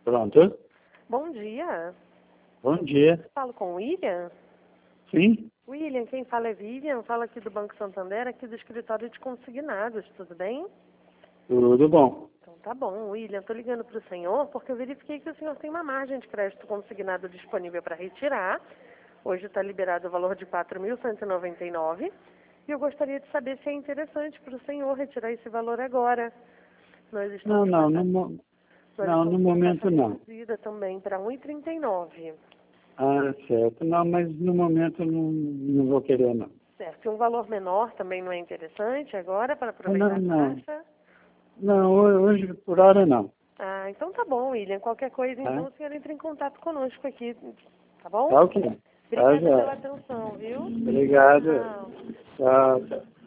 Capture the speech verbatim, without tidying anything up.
Pronto. Bom dia. Bom dia. Falo com o William? Sim? William, quem fala é Vivian, fala aqui do Banco Santander, aqui do escritório de consignados, tudo bem? Tudo bom. Então tá bom, William, estou ligando para o senhor porque eu verifiquei que o senhor tem uma margem de crédito consignado disponível para retirar. Hoje está liberado o valor de quatro mil cento e noventa e nove reais e eu gostaria de saber se é interessante para o senhor retirar esse valor agora. Nós Não, estamos com não, a no, taxa, mo- nós não, no estamos com a taxa momento não. reduzida também para um vírgula trinta e nove. Ah, certo. Não, mas no momento não, não vou querer, não. Certo. E um valor menor também não é interessante agora para Ah, Não, aproveitar a não. taxa? Não, ho- hoje por hora não. Ah, então tá bom, William. Qualquer coisa, então, Tá? o senhor entra em contato conosco aqui, tá bom? Tá ok. Tá, Obrigada pela já. atenção, viu? Obrigado. Tchau. Tchau, tchau.